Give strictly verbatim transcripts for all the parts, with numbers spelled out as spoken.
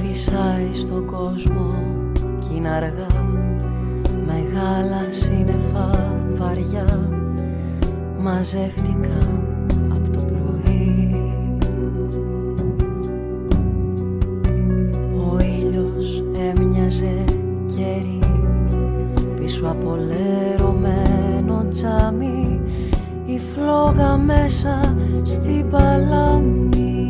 φυσάει στον κόσμο κι είναι αργά, μεγάλα σύννεφα βαριά μαζεύτηκαν από το πρωί. Ο ήλιος έμοιαζε κέρι πίσω από λερωμένο τζάμι, η φλόγα μέσα στην παλάμη.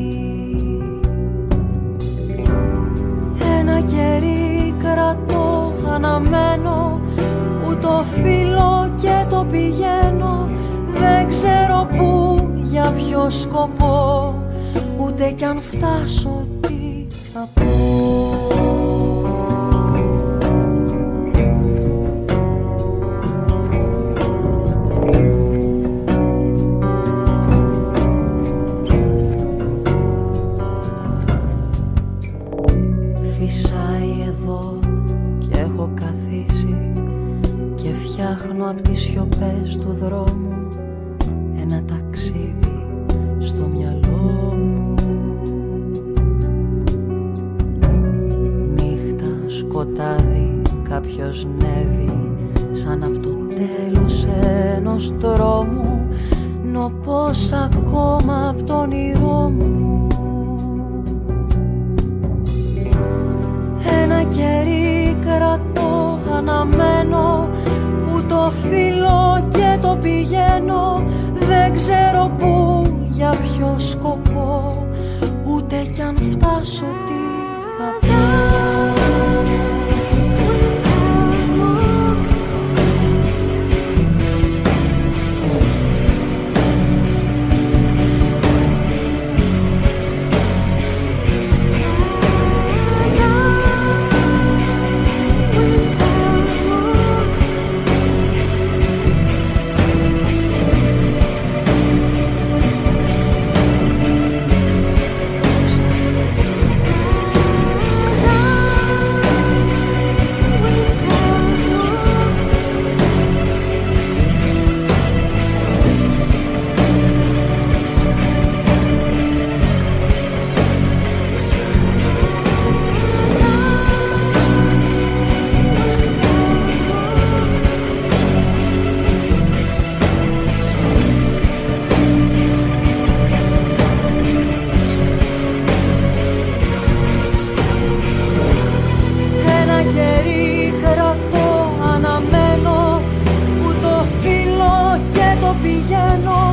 Ένα κερί κρατώ, αναμένω, που το φύλλω και το πηγαίνω. Δεν ξέρω πού, για ποιο σκοπό, ούτε κι αν φτάσω τι θα πω. Απ' τις σιωπές του δρόμου ένα ταξίδι στο μυαλό μου. Νύχτα, σκοτάδι, κάποιος νεύει σαν απ' το τέλος ενός δρόμου. Νοπός ακόμα απ' το όνειρό μου. Ένα κερί κρατώ, αναμένω, το φύλλω και το πηγαίνω. Δεν ξέρω πού, για ποιο σκοπό, ούτε κι αν φτάσω τι θα πω.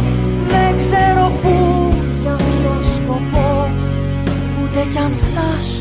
Δεν ξέρω πού, για ποιο σκοπό, ούτε κι αν φτάσω